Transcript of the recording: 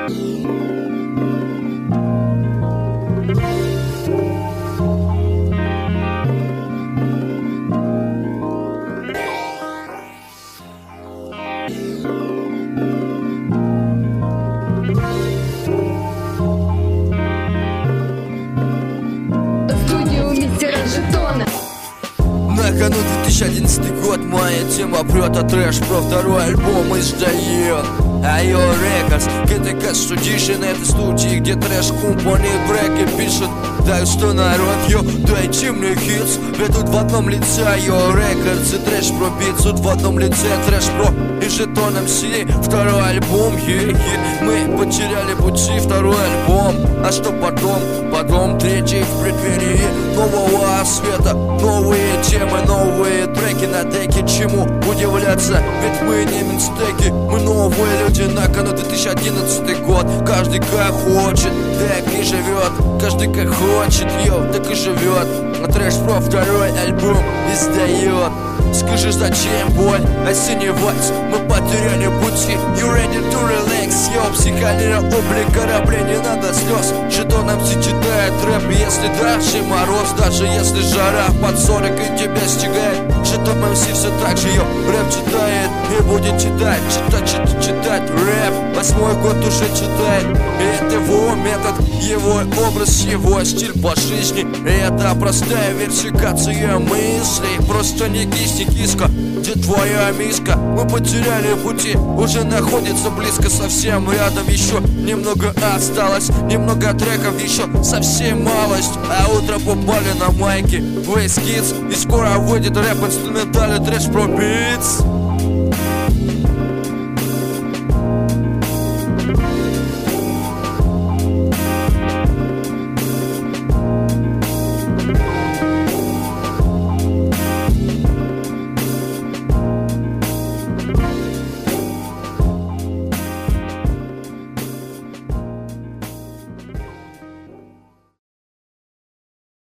На кону 2011 год, моя тема прет, а трэш про второй альбом издает Айо Рекордс. ГТК Студишн — это студии, где трэш компани треки пишет. Так что, народ, йо, дайте мне хитс. Ведут в одном лице Айо Рекордс и трэш про бит. Тут в одном лице трэш про и жетон МС. Второй альбом, мы потеряли пути, второй альбом. А что потом? Потом третий в преддверии нового света. Новые темы, новые треки на деке. Чему удивляться? Ведь мы не минстеки, мы новые люди. На кону 2011 год. Каждый как хочет, так и живет. Каждый как хочет, йо, так и живет. А трэш про второй альбом издает. Скажи, зачем боль, осенний вальс? Мы потеряли пути. You ready to relax, йо, психальный облик корабля, не надо слез. Жетон МС читает рэп, если даже мороз. Даже если жара под 40 и тебя стигает. Жетон МС все так же, йо, рэп читает и будет читать. Читать рэп, 8-й год уже читает. И это его метод, его образ, его стиль по жизни. И это простая версификация мыслей. Просто не кисни, киска, где твоя миска? Мы потеряли пути, уже находится близко, совсем рядом. Еще немного осталось, немного треков, еще совсем малость. А утро попали на майки Waze Kids. И скоро выйдет рэп инструментальный трэш про битс.